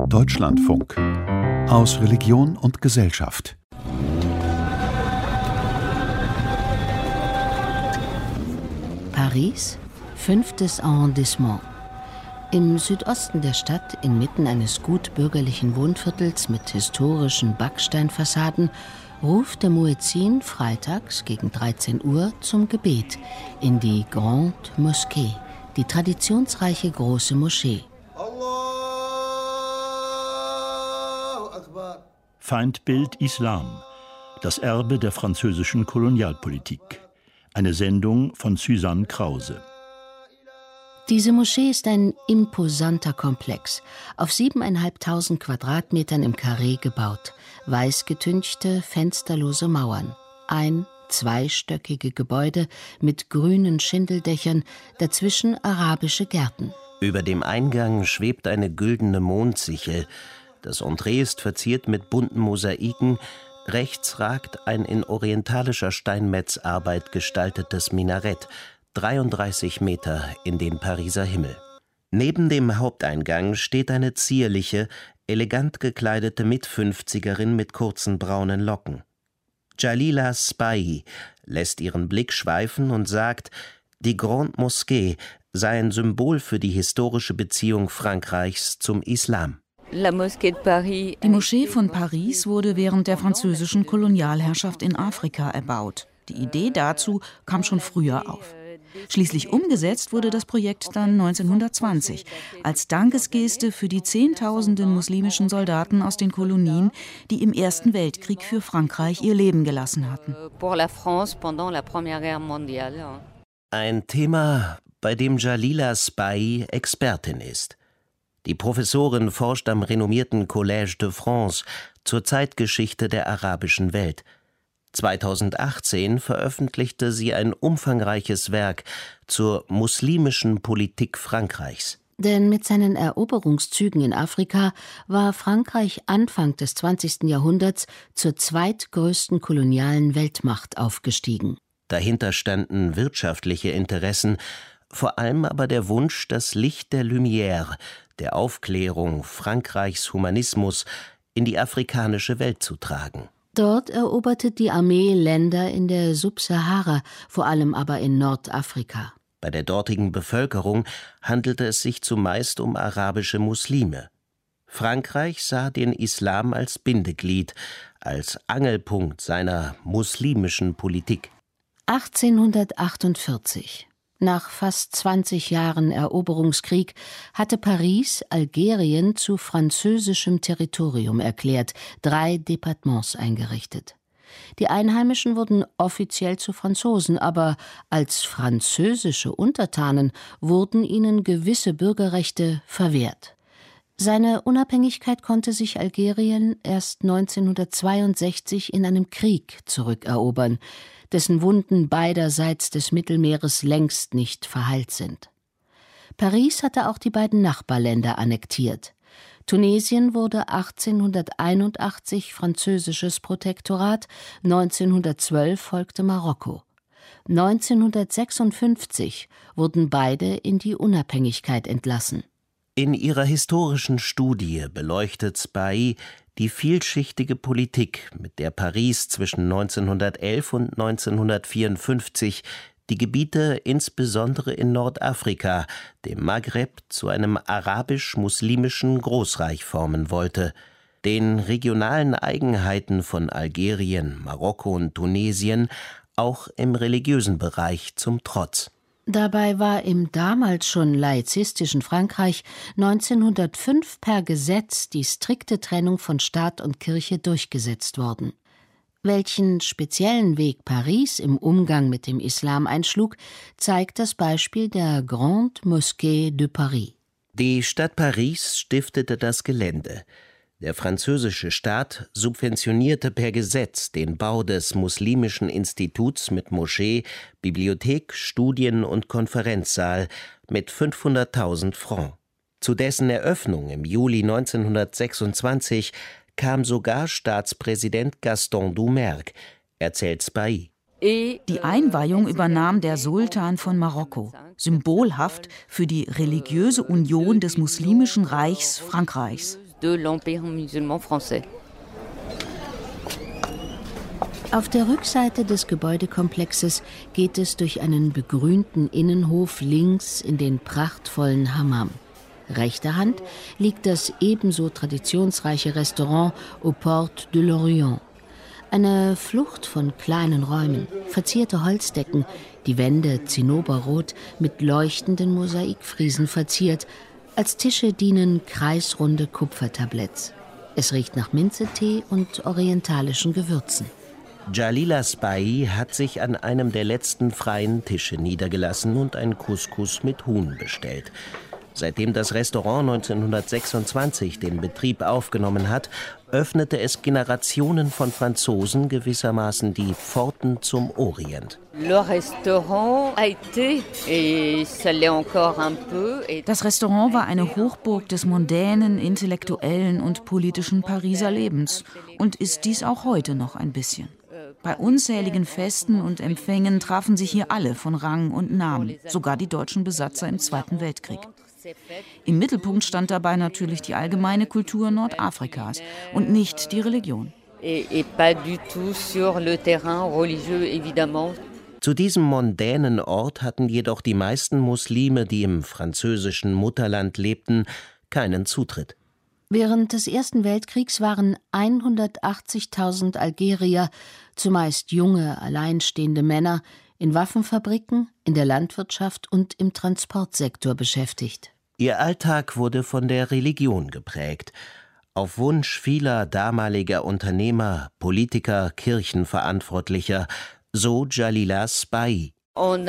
Deutschlandfunk. Aus Religion und Gesellschaft. Paris, 5. Arrondissement. Im Südosten der Stadt, inmitten eines gut bürgerlichen Wohnviertels mit historischen Backsteinfassaden, ruft der Muezzin freitags gegen 13 Uhr zum Gebet in die Grande Moschee, die traditionsreiche große Moschee. Feindbild Islam, das Erbe der französischen Kolonialpolitik. Eine Sendung von Suzanne Krause. Diese Moschee ist ein imposanter Komplex, auf 7.500 Quadratmetern im Karree gebaut, weißgetünchte, fensterlose Mauern, zweistöckige Gebäude mit grünen Schindeldächern, dazwischen arabische Gärten. Über dem Eingang schwebt eine güldene Mondsichel. Das Entree ist verziert mit bunten Mosaiken. Rechts ragt ein in orientalischer Steinmetzarbeit gestaltetes Minarett, 33 Meter in den Pariser Himmel. Neben dem Haupteingang steht eine zierliche, elegant gekleidete Mit-50erin mit kurzen braunen Locken. Jalila Spahi lässt ihren Blick schweifen und sagt, die Grande Moschee sei ein Symbol für die historische Beziehung Frankreichs zum Islam. Die Moschee von Paris wurde während der französischen Kolonialherrschaft in Afrika erbaut. Die Idee dazu kam schon früher auf. Schließlich umgesetzt wurde das Projekt dann 1920, als Dankesgeste für die Zehntausenden muslimischen Soldaten aus den Kolonien, die im Ersten Weltkrieg für Frankreich ihr Leben gelassen hatten. Ein Thema, bei dem Jalila Spahi Expertin ist. Die Professorin forscht am renommierten Collège de France zur Zeitgeschichte der arabischen Welt. 2018 veröffentlichte sie ein umfangreiches Werk zur muslimischen Politik Frankreichs. Denn mit seinen Eroberungszügen in Afrika war Frankreich Anfang des 20. Jahrhunderts zur zweitgrößten kolonialen Weltmacht aufgestiegen. Dahinter standen wirtschaftliche Interessen, vor allem aber der Wunsch, das Licht der Lumière, der Aufklärung, Frankreichs Humanismus in die afrikanische Welt zu tragen. Dort eroberte die Armee Länder in der Subsahara, vor allem aber in Nordafrika. Bei der dortigen Bevölkerung handelte es sich zumeist um arabische Muslime. Frankreich sah den Islam als Bindeglied, als Angelpunkt seiner muslimischen Politik. 1848. Nach fast 20 Jahren Eroberungskrieg hatte Paris Algerien zu französischem Territorium erklärt, 3 Departements eingerichtet. Die Einheimischen wurden offiziell zu Franzosen, aber als französische Untertanen wurden ihnen gewisse Bürgerrechte verwehrt. Seine Unabhängigkeit konnte sich Algerien erst 1962 in einem Krieg zurückerobern, dessen Wunden beiderseits des Mittelmeeres längst nicht verheilt sind. Paris hatte auch die beiden Nachbarländer annektiert. Tunesien wurde 1881 französisches Protektorat, 1912 folgte Marokko. 1956 wurden beide in die Unabhängigkeit entlassen. In ihrer historischen Studie beleuchtet Spahi die vielschichtige Politik, mit der Paris zwischen 1911 und 1954 die Gebiete insbesondere in Nordafrika, dem Maghreb, zu einem arabisch-muslimischen Großreich formen wollte, den regionalen Eigenheiten von Algerien, Marokko und Tunesien auch im religiösen Bereich zum Trotz. Dabei war im damals schon laizistischen Frankreich 1905 per Gesetz die strikte Trennung von Staat und Kirche durchgesetzt worden. Welchen speziellen Weg Paris im Umgang mit dem Islam einschlug, zeigt das Beispiel der Grande Moschee de Paris. Die Stadt Paris stiftete das Gelände. Der französische Staat subventionierte per Gesetz den Bau des muslimischen Instituts mit Moschee, Bibliothek, Studien- und Konferenzsaal mit 500.000 Francs. Zu dessen Eröffnung im Juli 1926 kam sogar Staatspräsident Gaston Doumergue, erzählt Spahi. Die Einweihung übernahm der Sultan von Marokko, symbolhaft für die religiöse Union des muslimischen Reichs Frankreichs. de l'Empire musulman français. Auf der Rückseite des Gebäudekomplexes geht es durch einen begrünten Innenhof links in den prachtvollen Hammam. Rechter Hand liegt das ebenso traditionsreiche Restaurant Aux Portes de l'Orient. Eine Flucht von kleinen Räumen, verzierte Holzdecken, die Wände zinnoberrot mit leuchtenden Mosaikfriesen verziert. Als Tische dienen kreisrunde Kupfertabletts. Es riecht nach Minzetee und orientalischen Gewürzen. Jalila Sbai hat sich an einem der letzten freien Tische niedergelassen und ein Couscous mit Huhn bestellt. Seitdem das Restaurant 1926 den Betrieb aufgenommen hat, öffnete es Generationen von Franzosen gewissermaßen die Pforten zum Orient. Das Restaurant war eine Hochburg des mondänen, intellektuellen und politischen Pariser Lebens und ist dies auch heute noch ein bisschen. Bei unzähligen Festen und Empfängen trafen sich hier alle von Rang und Namen, sogar die deutschen Besatzer im Zweiten Weltkrieg. Im Mittelpunkt stand dabei natürlich die allgemeine Kultur Nordafrikas und nicht die Religion. Zu diesem mondänen Ort hatten jedoch die meisten Muslime, die im französischen Mutterland lebten, keinen Zutritt. Während des Ersten Weltkriegs waren 180.000 Algerier, zumeist junge, alleinstehende Männer, in Waffenfabriken, in der Landwirtschaft und im Transportsektor beschäftigt. Ihr Alltag wurde von der Religion geprägt. Auf Wunsch vieler damaliger Unternehmer, Politiker, Kirchenverantwortlicher, so Jalila Sbai. Man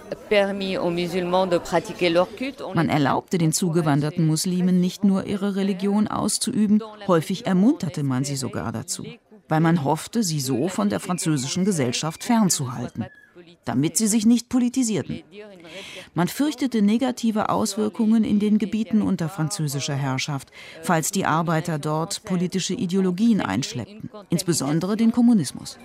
erlaubte den zugewanderten Muslimen nicht nur ihre Religion auszuüben, häufig ermunterte man sie sogar dazu, weil man hoffte, sie so von der französischen Gesellschaft fernzuhalten, damit sie sich nicht politisierten. Man fürchtete negative Auswirkungen in den Gebieten unter französischer Herrschaft, falls die Arbeiter dort politische Ideologien einschleppten, insbesondere den Kommunismus.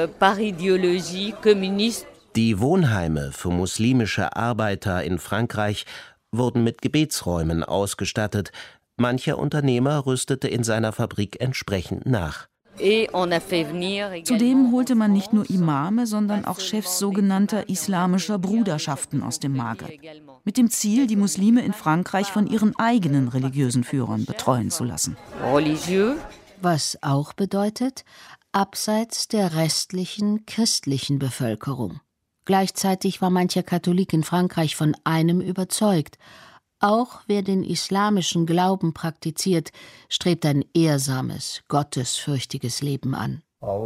Die Wohnheime für muslimische Arbeiter in Frankreich wurden mit Gebetsräumen ausgestattet. Mancher Unternehmer rüstete in seiner Fabrik entsprechend nach. Zudem holte man nicht nur Imame, sondern auch Chefs sogenannter islamischer Bruderschaften aus dem Maghreb, mit dem Ziel, die Muslime in Frankreich von ihren eigenen religiösen Führern betreuen zu lassen. Was auch bedeutet, abseits der restlichen christlichen Bevölkerung. Gleichzeitig war mancher Katholik in Frankreich von einem überzeugt: Auch wer den islamischen Glauben praktiziert, strebt ein ehrsames, gottesfürchtiges Leben an.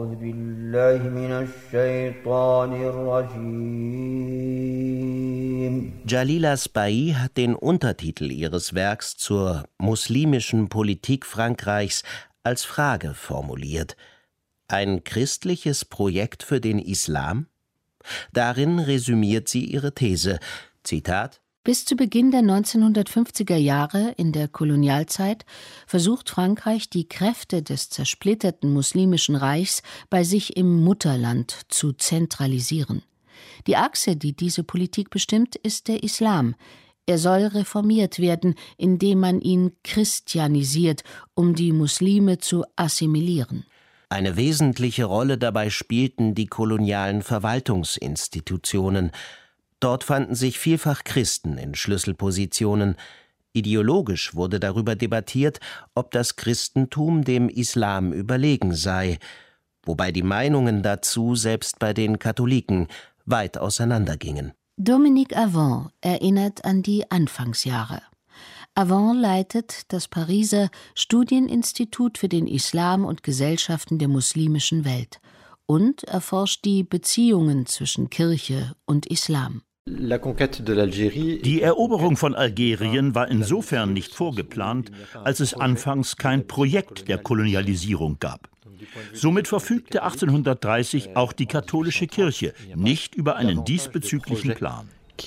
Jalila Sbai hat den Untertitel ihres Werks zur muslimischen Politik Frankreichs als Frage formuliert: Ein christliches Projekt für den Islam? Darin resümiert sie ihre These, Zitat: Bis zu Beginn der 1950er Jahre in der Kolonialzeit versucht Frankreich, die Kräfte des zersplitterten muslimischen Reichs bei sich im Mutterland zu zentralisieren. Die Achse, die diese Politik bestimmt, ist der Islam. Er soll reformiert werden, indem man ihn christianisiert, um die Muslime zu assimilieren. Eine wesentliche Rolle dabei spielten die kolonialen Verwaltungsinstitutionen. Dort fanden sich vielfach Christen in Schlüsselpositionen. Ideologisch wurde darüber debattiert, ob das Christentum dem Islam überlegen sei, wobei die Meinungen dazu selbst bei den Katholiken weit auseinandergingen. Dominique Avant erinnert an die Anfangsjahre. Avant leitet das Pariser Studieninstitut für den Islam und Gesellschaften der muslimischen Welt und erforscht die Beziehungen zwischen Kirche und Islam. Die Eroberung von Algerien war insofern nicht vorgeplant, als es anfangs kein Projekt der Kolonialisierung gab. Somit verfügte 1830 auch die katholische Kirche nicht über einen diesbezüglichen Plan.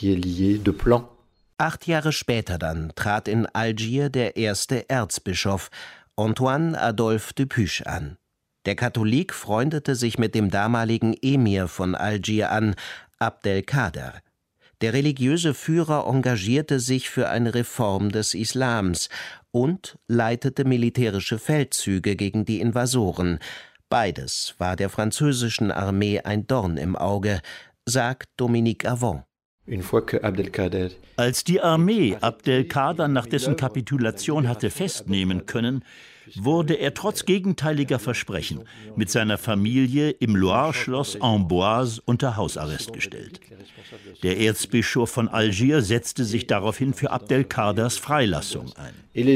8 Jahre später dann trat in Algier der erste Erzbischof, Antoine Adolphe de Puch, an. Der Katholik freundete sich mit dem damaligen Emir von Algier an, Abdelkader. Der religiöse Führer engagierte sich für eine Reform des Islams und leitete militärische Feldzüge gegen die Invasoren. Beides war der französischen Armee ein Dorn im Auge, sagt Dominique Avon. Als die Armee Abdelkader nach dessen Kapitulation hatte festnehmen können, wurde er trotz gegenteiliger Versprechen mit seiner Familie im Loire-Schloss Amboise unter Hausarrest gestellt. Der Erzbischof von Algier setzte sich daraufhin für Abdelkaders Freilassung ein.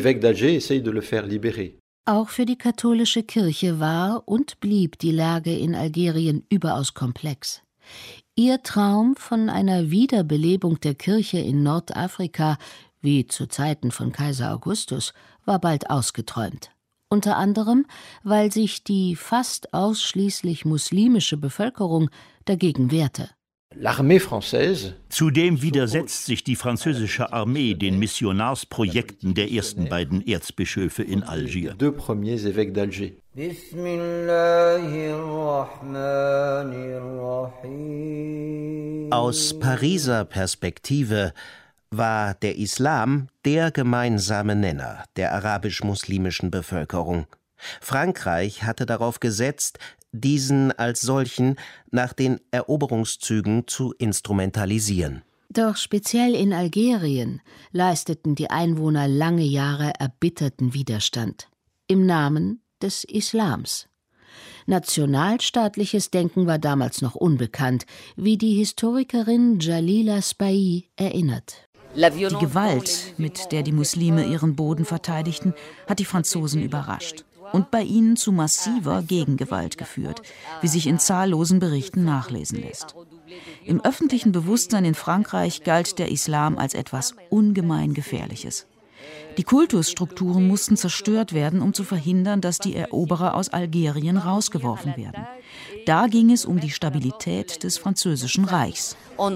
Auch für die katholische Kirche war und blieb die Lage in Algerien überaus komplex. Ihr Traum von einer Wiederbelebung der Kirche in Nordafrika, wie zu Zeiten von Kaiser Augustus, war bald ausgeträumt. Unter anderem, weil sich die fast ausschließlich muslimische Bevölkerung dagegen wehrte. Zudem widersetzt sich die französische Armee den Missionarsprojekten der ersten beiden Erzbischöfe in Algier. Aus Pariser Perspektive war der Islam der gemeinsame Nenner der arabisch-muslimischen Bevölkerung. Frankreich hatte darauf gesetzt, diesen als solchen nach den Eroberungszügen zu instrumentalisieren. Doch speziell in Algerien leisteten die Einwohner lange Jahre erbitterten Widerstand im Namen des Islams. Nationalstaatliches Denken war damals noch unbekannt, wie die Historikerin Jalila Spahi erinnert. Die Gewalt, mit der die Muslime ihren Boden verteidigten, hat die Franzosen überrascht und bei ihnen zu massiver Gegengewalt geführt, wie sich in zahllosen Berichten nachlesen lässt. Im öffentlichen Bewusstsein in Frankreich galt der Islam als etwas ungemein Gefährliches. Die Kultusstrukturen mussten zerstört werden, um zu verhindern, dass die Eroberer aus Algerien rausgeworfen werden. Da ging es um die Stabilität des französischen Reichs.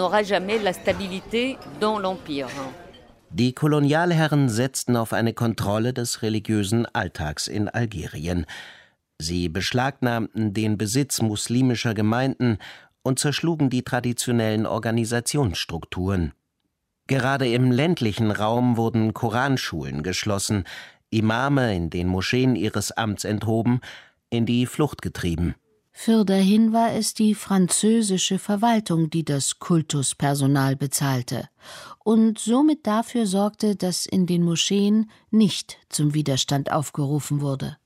Die Kolonialherren setzten auf eine Kontrolle des religiösen Alltags in Algerien. Sie beschlagnahmten den Besitz muslimischer Gemeinden und zerschlugen die traditionellen Organisationsstrukturen. Gerade im ländlichen Raum wurden Koranschulen geschlossen, Imame in den Moscheen ihres Amts enthoben, in die Flucht getrieben. Fürderhin war es die französische Verwaltung, die das Kultuspersonal bezahlte und somit dafür sorgte, dass in den Moscheen nicht zum Widerstand aufgerufen wurde.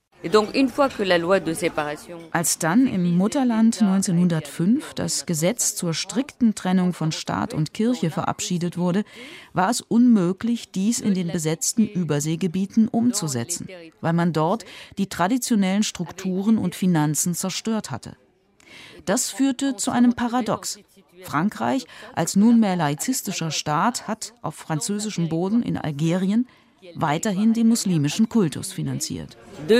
Als dann im Mutterland 1905 das Gesetz zur strikten Trennung von Staat und Kirche verabschiedet wurde, war es unmöglich, dies in den besetzten Überseegebieten umzusetzen, weil man dort die traditionellen Strukturen und Finanzen zerstört hatte. Das führte zu einem Paradox. Frankreich als nunmehr laizistischer Staat hat auf französischem Boden in Algerien weiterhin den muslimischen Kultus finanziert.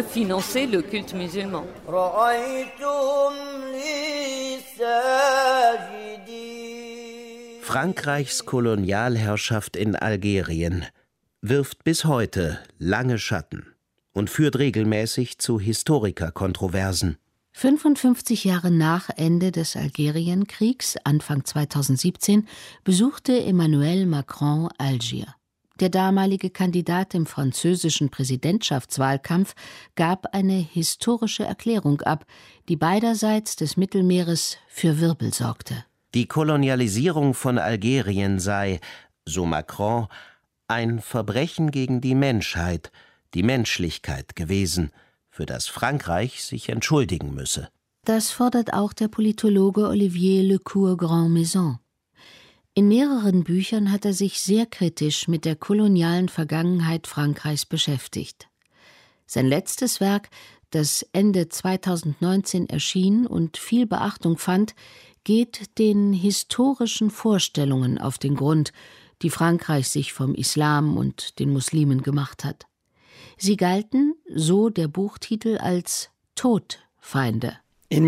Frankreichs Kolonialherrschaft in Algerien wirft bis heute lange Schatten und führt regelmäßig zu Historikerkontroversen. 55 Jahre nach Ende des Algerienkriegs, Anfang 2017, besuchte Emmanuel Macron Algier. Der damalige Kandidat im französischen Präsidentschaftswahlkampf gab eine historische Erklärung ab, die beiderseits des Mittelmeeres für Wirbel sorgte. Die Kolonialisierung von Algerien sei, so Macron, ein Verbrechen gegen die Menschheit, die Menschlichkeit gewesen, für das Frankreich sich entschuldigen müsse. Das fordert auch der Politologe Olivier Lecourt-Grandmaison. In mehreren Büchern hat er sich sehr kritisch mit der kolonialen Vergangenheit Frankreichs beschäftigt. Sein letztes Werk, das Ende 2019 erschien und viel Beachtung fand, geht den historischen Vorstellungen auf den Grund, die Frankreich sich vom Islam und den Muslimen gemacht hat. Sie galten, so der Buchtitel, als Todfeinde. Der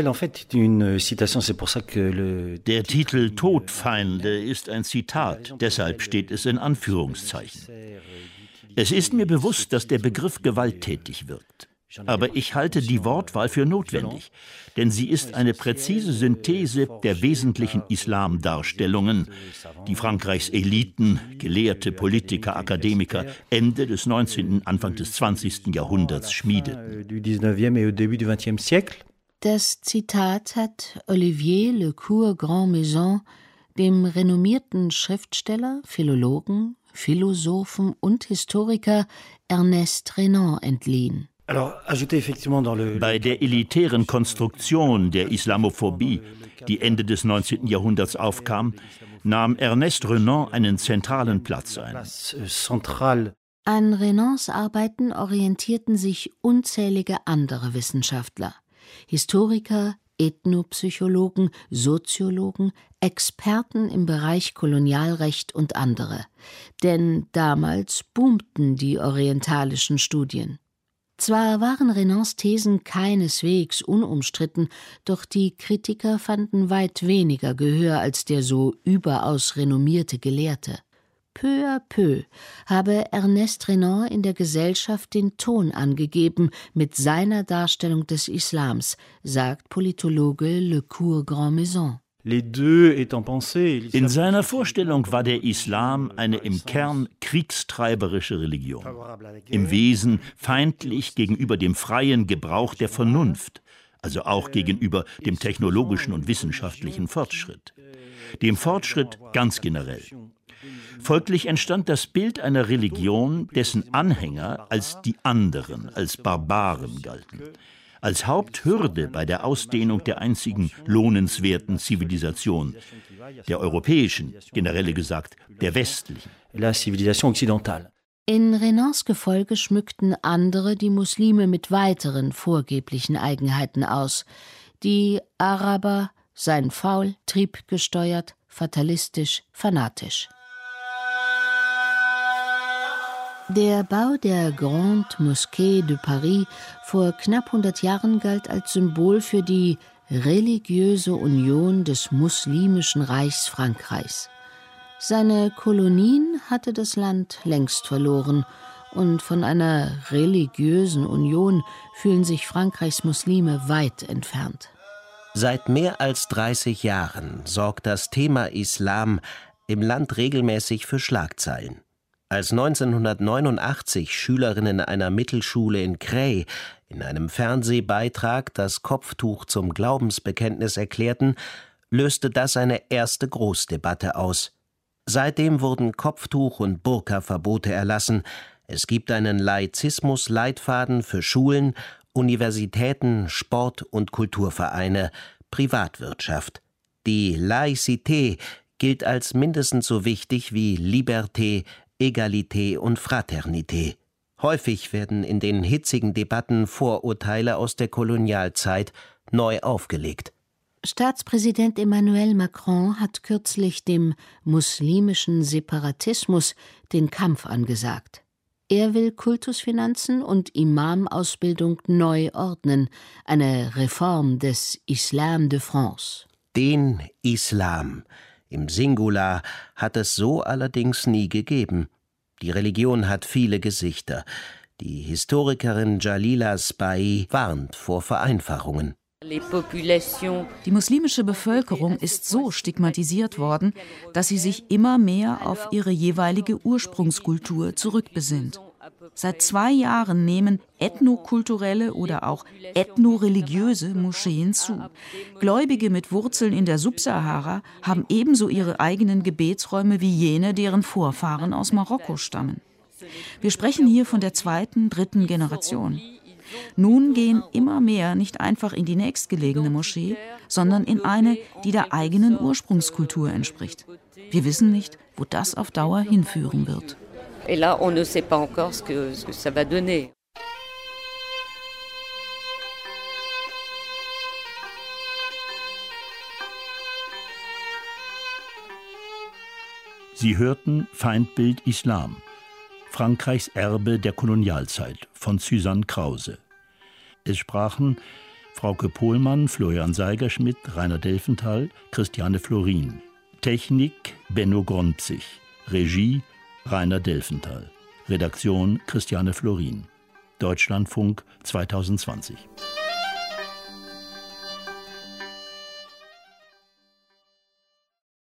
Titel Todfeinde ist ein Zitat, deshalb steht es in Anführungszeichen. Es ist mir bewusst, dass der Begriff gewalttätig wirkt. Aber ich halte die Wortwahl für notwendig, denn sie ist eine präzise Synthese der wesentlichen Islamdarstellungen, die Frankreichs Eliten, Gelehrte, Politiker, Akademiker Ende des 19., Anfang des 20. Jahrhunderts schmiedeten. Das Zitat hat Olivier Lecourt-Grandmaison, dem renommierten Schriftsteller, Philologen, Philosophen und Historiker Ernest Renan entliehen. Bei der elitären Konstruktion der Islamophobie, die Ende des 19. Jahrhunderts aufkam, nahm Ernest Renan einen zentralen Platz ein. An Renans Arbeiten orientierten sich unzählige andere Wissenschaftler, Historiker, Ethnopsychologen, Soziologen, Experten im Bereich Kolonialrecht und andere. Denn damals boomten die orientalischen Studien. Zwar waren Renans Thesen keineswegs unumstritten, doch die Kritiker fanden weit weniger Gehör als der so überaus renommierte Gelehrte. Peu à peu habe Ernest Renan in der Gesellschaft den Ton angegeben mit seiner Darstellung des Islams, sagt Politologe Lecourt-Grandmaison. In seiner Vorstellung war der Islam eine im Kern kriegstreiberische Religion, im Wesen feindlich gegenüber dem freien Gebrauch der Vernunft, also auch gegenüber dem technologischen und wissenschaftlichen Fortschritt. Dem Fortschritt ganz generell. Folglich entstand das Bild einer Religion, dessen Anhänger als die anderen, als Barbaren galten. Als Haupthürde bei der Ausdehnung der einzigen lohnenswerten Zivilisation, der europäischen, generell gesagt, der westlichen. In Renans Gefolge schmückten andere die Muslime mit weiteren vorgeblichen Eigenheiten aus. Die Araber seien faul, triebgesteuert, fatalistisch, fanatisch. Der Bau der Grande Mosquée de Paris vor knapp 100 Jahren galt als Symbol für die religiöse Union des muslimischen Reichs Frankreichs. Seine Kolonien hatte das Land längst verloren, und von einer religiösen Union fühlen sich Frankreichs Muslime weit entfernt. Seit mehr als 30 Jahren sorgt das Thema Islam im Land regelmäßig für Schlagzeilen. Als 1989 Schülerinnen einer Mittelschule in Creil in einem Fernsehbeitrag das Kopftuch zum Glaubensbekenntnis erklärten, löste das eine erste Großdebatte aus. Seitdem wurden Kopftuch- und Burka-Verbote erlassen. Es gibt einen Laizismus-Leitfaden für Schulen, Universitäten, Sport- und Kulturvereine, Privatwirtschaft. Die Laïcité gilt als mindestens so wichtig wie Liberté, Egalité und Fraternité. Häufig werden in den hitzigen Debatten Vorurteile aus der Kolonialzeit neu aufgelegt. Staatspräsident Emmanuel Macron hat kürzlich dem muslimischen Separatismus den Kampf angesagt. Er will Kultusfinanzen und Imamausbildung neu ordnen, eine Reform des Islam de France. Den Islam im Singular hat es so allerdings nie gegeben. Die Religion hat viele Gesichter. Die Historikerin Jalila Sbai warnt vor Vereinfachungen. Die muslimische Bevölkerung ist so stigmatisiert worden, dass sie sich immer mehr auf ihre jeweilige Ursprungskultur zurückbesinnt. Seit 2 Jahren nehmen ethnokulturelle oder auch ethnoreligiöse Moscheen zu. Gläubige mit Wurzeln in der Subsahara haben ebenso ihre eigenen Gebetsräume wie jene, deren Vorfahren aus Marokko stammen. Wir sprechen hier von der 2., 3. Generation. Nun gehen immer mehr nicht einfach in die nächstgelegene Moschee, sondern in eine, die der eigenen Ursprungskultur entspricht. Wir wissen nicht, wo das auf Dauer hinführen wird. Et là, on ne sait pas encore ce que ça va donner. Sie hörten Feindbild Islam, Frankreichs Erbe der Kolonialzeit von Suzanne Krause. Es sprachen Frauke Pohlmann, Florian Seigerschmidt, Rainer Delfenthal, Christiane Florin. Technik Benno Gronzig. Regie Rainer Delfenthal. Redaktion Christiane Florin. Deutschlandfunk 2020.